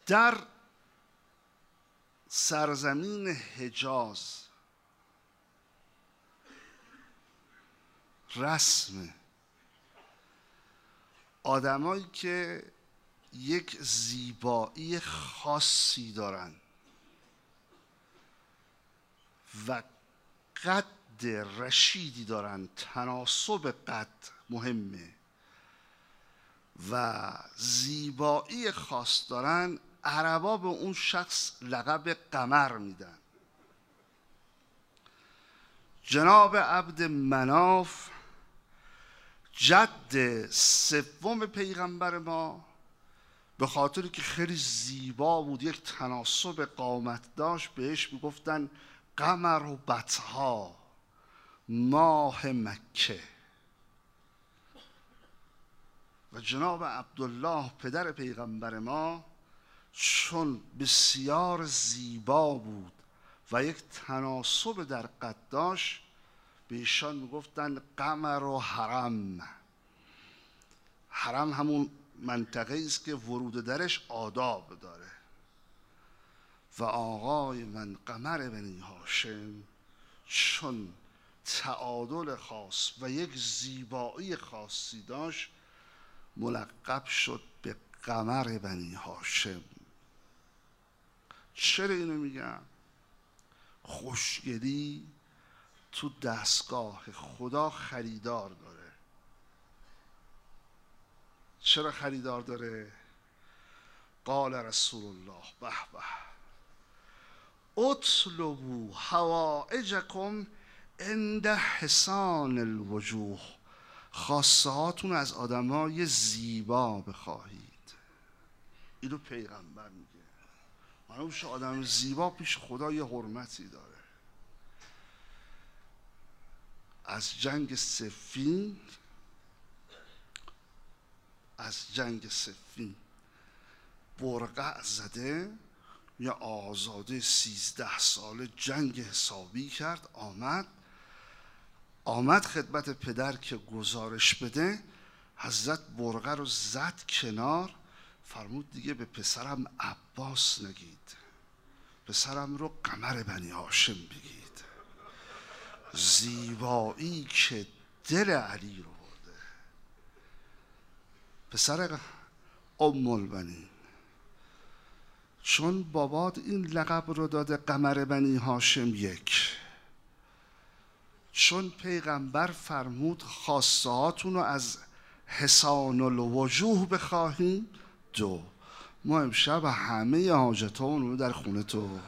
در سرزمین حجاز رسم آدمایی که یک زیبایی خاصی دارن و قد رشیدی دارن، تناسب قد مهمه و زیبایی خاص دارن، عربا به اون شخص لقب قمر میدن. جناب عبد مناف جد سوم پیغمبر ما به خاطر که خیلی زیبا بود، یک تناسب قامت داشت، بهش میگفتن قمر و بطحا، ماه مکه. و جناب عبدالله پدر پیغمبر ما چون بسیار زیبا بود و یک تناسب در قد داشت، به ایشان میگفتن قمر و حرم. حرم همون منطقه است که ورود درش آداب داره. و آقای من قمر بنی هاشم چون تعادل خاص و یک زیبایی خاصی داشت، ملقب شد به قمر بنی هاشم. چرا اینو میگم؟ خوشگلی تو دستگاه خدا خریدار داره. چرا خریدار داره؟ قال رسول الله به به اطلبوا حوائجکم عند حسان الوجوه، خواسته هاتون از آدمای زیبا بخواهید. اینو پیغمبر میگه. معلوم شد آدم زیبا پیش خدا یه حرمتی داره. از جنگ صفین برقع زده، یا آزاده 13 ساله جنگ حسابی کرد، آمد خدمت پدر که گزارش بده. حضرت برقع رو زد کنار، فرمود دیگه به پسرم عباس نگید، پسرم رو قمر بنی هاشم بگید. زیبایی که دل علی رو برده. پسر ام البنین، چون بابات این لقب رو داده قمر بنی هاشم، یک، چون پیغمبر فرمود خواسته هاتون رو از حسان الوجوه بخواهیم، دو، ما امشب همه حاجتامون رو در خونه تو،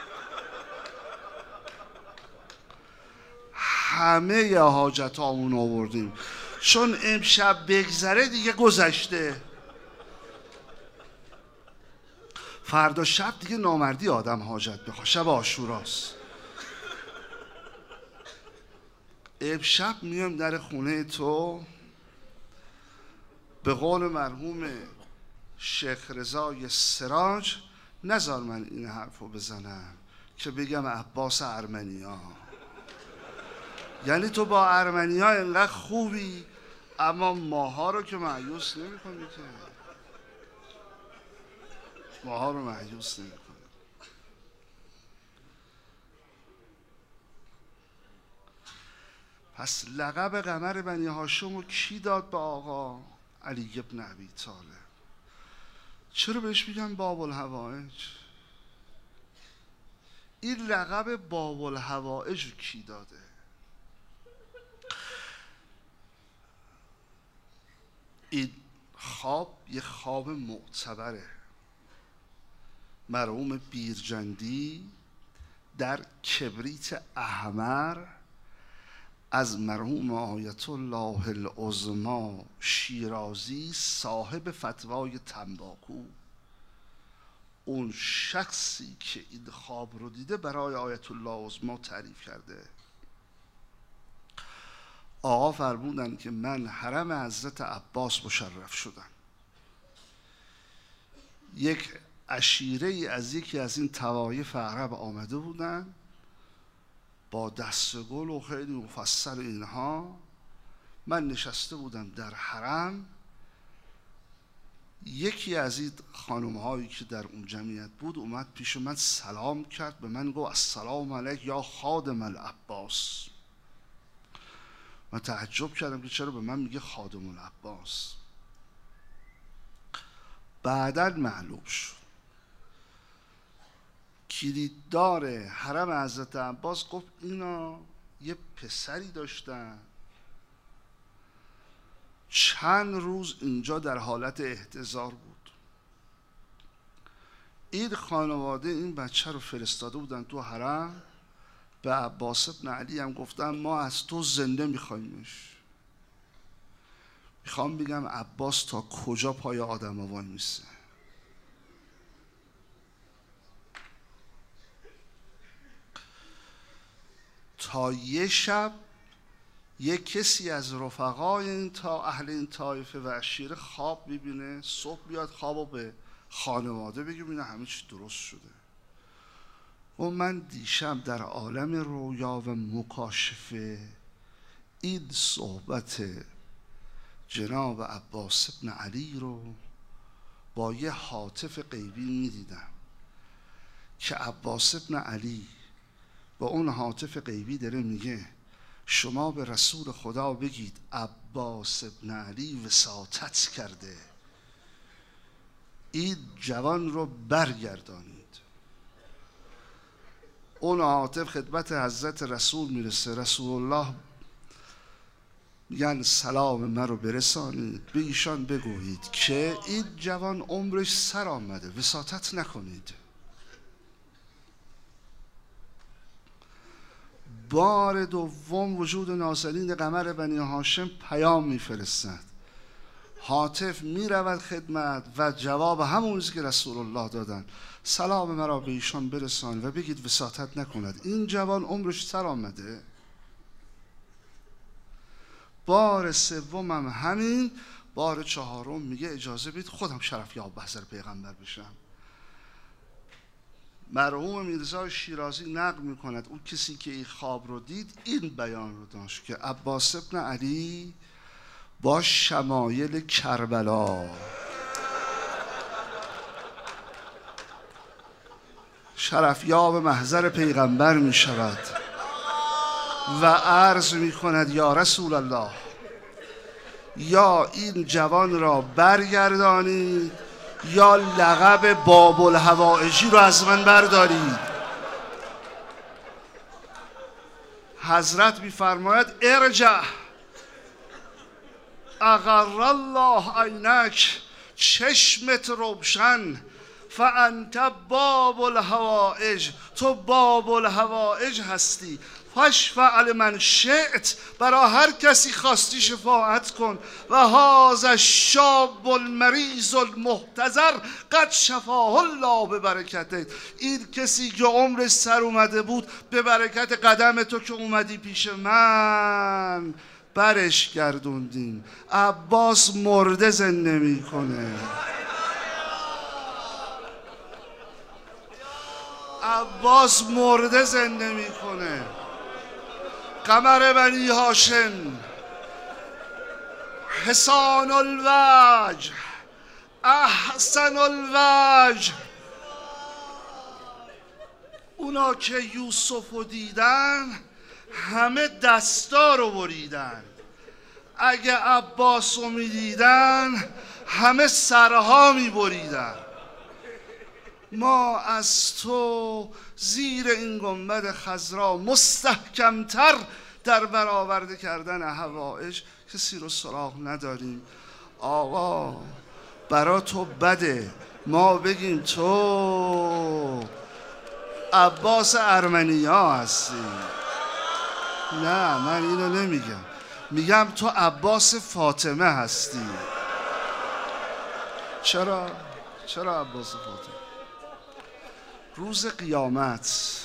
همه حاجتامون آوردیم، چون امشب بگذره دیگه گذشته. فردا شب دیگه نامردی آدم حاجت بخواه، شب عاشوراست. امشب میام در خونه تو، به قول مرحوم شیخ رضای سراج، نذار من این حرفو بزنم که بگم عباس ارمنیا. یعنی تو با ارمنیا اینقدر خوبی اما ماها رو که مایوس نمی کنی، که ماها رو مایوس نمی کنی. پس لقب قمر بنی هاشم رو کی داد به آقا؟ علی ابن ابی طالب. چرا بهش میگن باب الحوائج؟ این لقب باب الحوائج رو کی داده؟ این خواب یه خواب معتبره. مرحوم بیرجندی در کبریت احمر از مرحوم آیت الله العظما شیرازی صاحب فتوای تنباکو، اون شخصی که این خواب رو دیده، برای آیت الله العظما تعریف کرده. آقا فرمودن که من حرم حضرت عباس مشرف شدم. یک عشیره از یکی از این طوایف عرب آمده بودن با دستگل و خیلی مفصل اینها. من نشسته بودم در حرم، یکی از این خانم هایی که در اون جمعیت بود اومد پیش من سلام کرد، به من گفت السلام علیک یا خادم العباس. من تعجب کردم که چرا به من میگه خادم العباس. بعداً معلوم شد کلیددار حرم حضرت عباس گفت اینا یه پسری داشتن چند روز اینجا در حالت احتضار بود. این خانواده این بچه رو فرستاده بودن تو حرم، به عباس ابن علی هم گفتن ما از تو زنده میخوایمش. میخوام بگم عباس تا کجا پای آدم ها وای میسه. تا یه شب یک کسی از رفقای این اهل این طایفه و عشیره خواب ببینه، صبح بیاد خوابو به خانواده بگه ببینه همه چی درست شده. و من دیشب در عالم رویا و مکاشفه این صحبت جناب عباس ابن علی رو با یه هاتف غیبی میدیدم که عباس ابن علی با اون هاتف غیبی داره میگه شما به رسول خدا بگید عباس ابن علی وساطت کرده، این جوان رو برگردانید. اون هاتف خدمت حضرت رسول میرسه، رسول الله میگن سلام من رو برسانید، به ایشان بگویید که این جوان عمرش سر آمده، وساطت نکنید. بار دوم وجود نازنین قمر بنی هاشم پیام میفرستد، هاتف میرود خدمت و جواب همون چیزی که رسول الله دادن، سلام مرا به ایشان برسان و بگید وساطت نکند، این جوان عمرش سر آمده. بار سوم هم همین، بار چهارم میگه اجازه بدید خودم شرف یاب بحضر پیغمبر بشم. مرحوم میرزا شیرازی نقل میکند اون کسی که این خواب رو دید این بیان رو داشت که عباس ابن علی با شمایل کربلا شرفیاب محضر پیغمبر می شود و عرض می کند یا رسول الله، یا این جوان را برگردانید یا لقب باب الهوائجی رو از من بردارید. حضرت می‌فرماید ارجع اغر الله عینک، چشمت روشن، فانت باب الهوائج، تو باب الهوائج هستی، فاشفع لمن شئت، برای هر کسی خواستی شفاعت کن. و هذا الشاب المریض المحتضر قد شفاه الله به برکته، این کسی که عمرش سر اومده بود به برکت قدم تو که اومدی پیش من برش گردوندیم. عباس مرده زنده میکنه، عباس مرده زنده میکنه. قمر بنی هاشم حسان الوجه احسن الوجه، اونا که یوسف رو دیدن همه دستا رو بریدن، اگه عباس رو میدیدن همه سرها میبریدن. ما از تو زیر این گنبد خضرا مستحکمتر در برآورده کردن حوائج کسی رو سراغ نداریم. آقا برا تو بده ما بگیم تو عباس ارمنیا هستی؟ نه من اینو نمیگم، میگم تو عباس فاطمه هستی. چرا عباس فاطمه؟ روز قیامت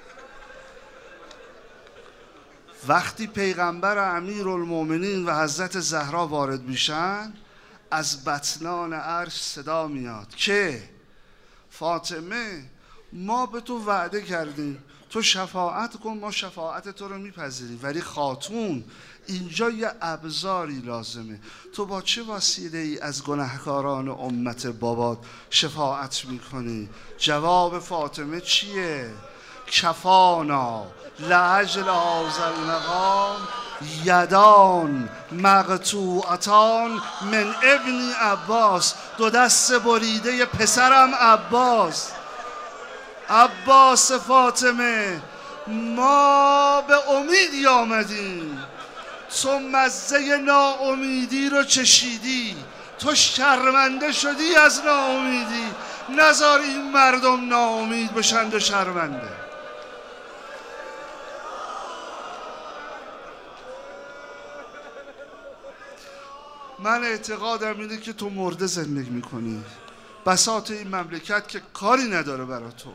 وقتی پیغمبر امیرالمومنین و حضرت زهرا وارد میشن از بطنان عرش صدا میاد که فاطمه ما به تو وعده کردیم تو شفاعت کن، ما شفاعت تو رو میپذیریم، ولی خاتون اینجا یه ابزاری لازمه. تو با چه وسیله ای از گناهکاران امت بابات شفاعت میکنی؟ جواب فاطمه چیه؟ کفانا لاجل هذا المقام یدان مقطوعتان من ابن عباس. دو دست بریده پسرم عباس. عباس فاطمه ما به امیدی آمدیم، تو مزه ناامیدی رو چشیدی، تو شرمنده شدی از ناامیدی، نذار این مردم ناامید بشند و شرمنده. من اعتقادم اینه که تو مرده زندگی میکنی. بساط این مملکت که کاری نداره برا تو،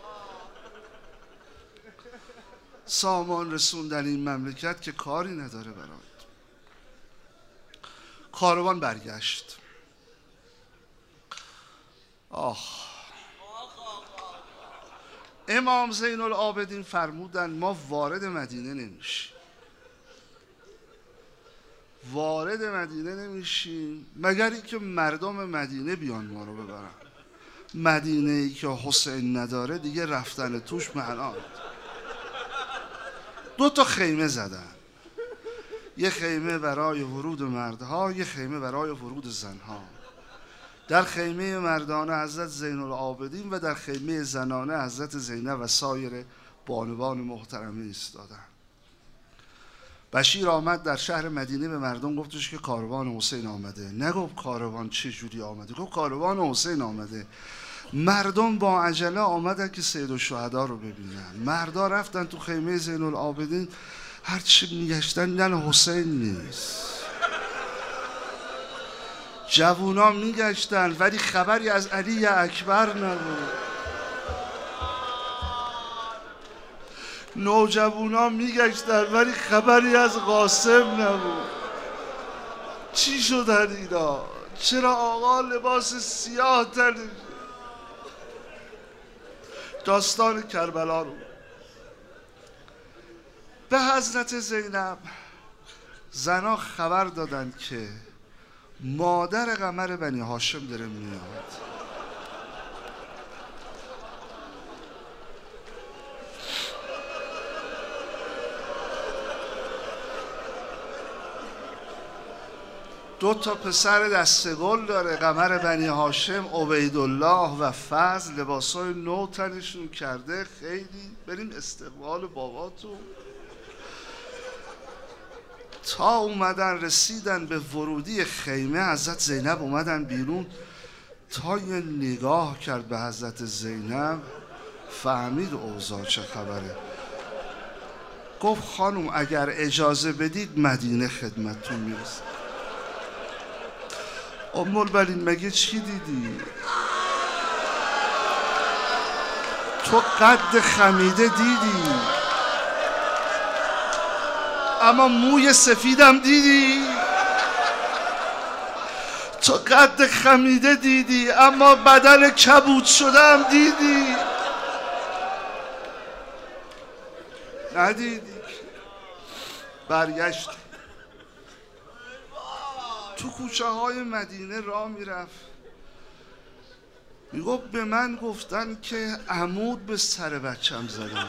سامان رسوندن این مملکت که کاری نداره برات. کاروان برگشت. امام زین العابدین فرمودن ما وارد مدینه نمیشیم، وارد مدینه نمیشیم مگر اینکه مردم مدینه بیان ما رو ببرن. مدینه ای که حسین نداره دیگه رفتن توش معنی. 2 تا خیمه زدن، یه خیمه برای ورود مردها، یه خیمه برای ورود زنها. در خیمه مردانه حضرت زین العابدین و در خیمه زنانه حضرت زینب و سایر بانوان محترمه ایستادن. بشیر آمد در شهر مدینه به مردم گفتش که کاروان حسین آمده. نگفت کاروان چه جوری آمده، گفت کاروان حسین آمده. مردم با عجله آمدن که سید الشهدا رو ببینن. مردا رفتن تو خیمه زین العابدین، هرچی میگشتن نه حسین نیست. جوونا میگشتن ولی خبری از علی اکبر نبود. نوجوونا میگشتن ولی خبری از قاسم نبود. چی شدن اینا؟ چرا آقا لباس سیاه تنش؟ داستان کربلا رو به حضرت زینب زنا خبر دادند که مادر قمر بنی هاشم داره میاد. دو تا پسر دستگل داره، قمر بنی هاشم، عبیدالله و فضل. لباسای نو تنشون کرده. خیلی بریم استقبال باباتون. تا اومدن رسیدن به ورودی خیمه، حضرت زینب اومدن بیرون. تا یه نگاه کرد به حضرت زینب فهمید اوضاع چه خبره. گفت خانم اگر اجازه بدید مدینه خدمتتون میرسه. ام البنین مگه چی دیدی؟ تو قد خمیده دیدی اما موی سفیدم دیدی؟ تو قد خمیده دیدی اما بدن کبود شدم دیدی؟ ندیدی. برگشت تو کوچه های مدینه راه میرفت، میگفت به من گفتن که عمود به سر بچم زدن.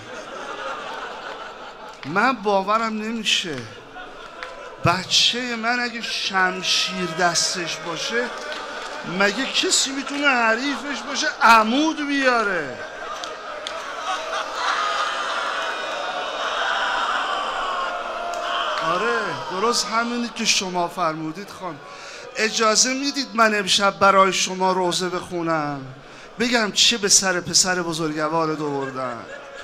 من باورم نمیشه بچه من اگه شمشیر دستش باشه مگه کسی میتونه حریفش باشه عمود بیاره؟ آره درست همینی که شما فرمودید خان. اجازه میدید من امشب برای شما روزه بخونم بگم چه به سر پسر بزرگوار دوردن؟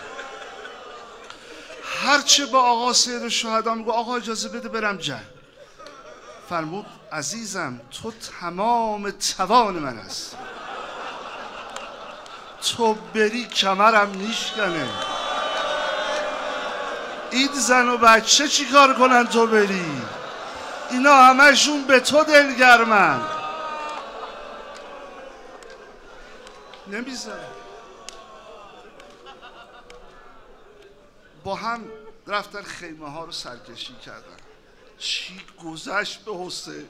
هرچه با آقا سید الشهدا میگو آقا اجازه بده برم جنگ. فرمود عزیزم تو تمام توان من است، تو بری کمرم نیشکنه. این زن و بچه چی کار کنن تو بری؟ اینا همشون به تو دلگرمن. نمیذاره. با هم رفتن خیمه ها رو سرکشی کردن. چی گذشت به حسین.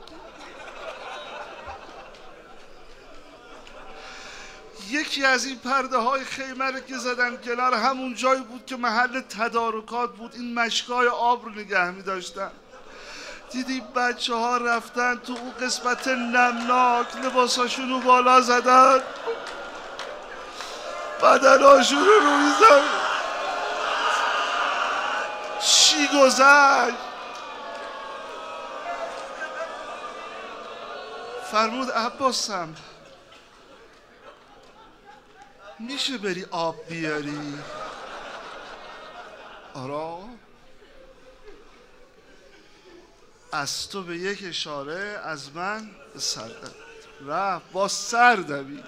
یکی از این پرده های خیمه رو که زدن کنار همون جایی بود که محل تدارکات بود، این مشکای آب رو نگه می داشتن. دیدی بچه ها رفتن تو اون قسمت نمناک، لباساشون رو بالا زدن، بدناشون رو روی زمین. چی گذشت؟ فرمود عباسم میشه بری آب بیاری؟ آرا از تو به یک اشاره، از من به سر رفت. با سر دوید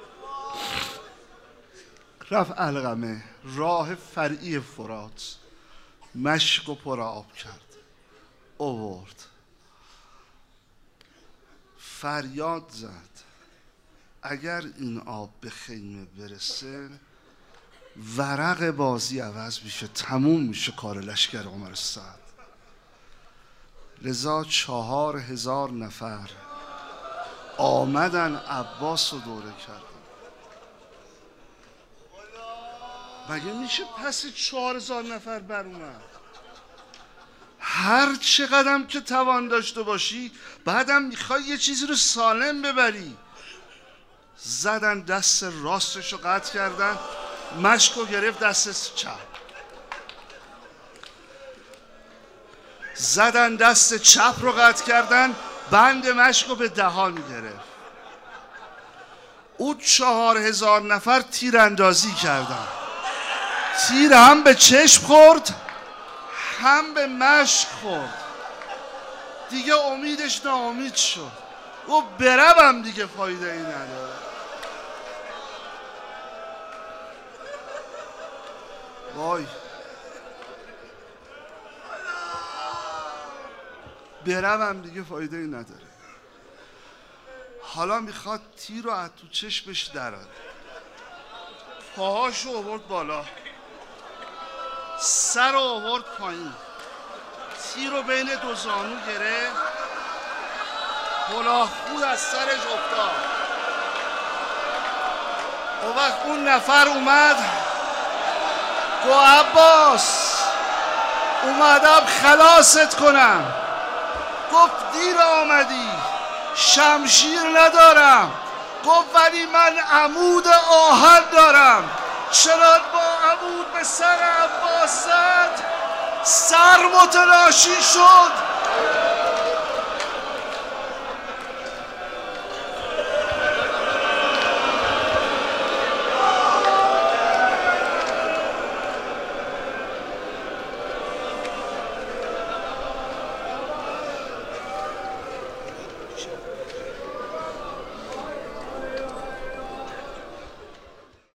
رفت علقمه، راه فرعی فرات، مشک و پر آب کرد، آورد، فریاد زد اگر این آب به خیمه برسه ورق بازی عوض میشه، تموم میشه کار لشکر عمر سعد. لذا 4000 نفر آمدن عباس رو دوره کردن. مگه میشه پس 4000 نفر بر اومد؟ هر چقدر که توان داشته باشی بعدم میخوای یه چیزی رو سالم ببری. زدن دست راستش رو قطع کردن، مشک رو گرفت دست چپ، زدن دست چپ رو قطع کردن، بند مشک رو به دهان گرفت. او 4000 نفر تیر اندازی کردن، تیر هم به چشم خورد هم به مشک خورد. دیگه امیدش ناامید شد، او بروم دیگه فایده ای نداره. وای بروم دیگه فایده ای نداره. حالا میخواد تیر رو از تو چشمش دراره، پاهاشو آورد بالا، سر رو آورد پایین، تیر رو بین دو زانو گرفت، کلاه خود از سرش افتاد. و وقت اون نفر اومد گو عباس اومدم خلاصت کنم. گفت دیر آمدی، شمشیر ندارم. گفت ولی من عمود آهن دارم. چنان با عمود به سر عباس زد، سر متلاشی شد.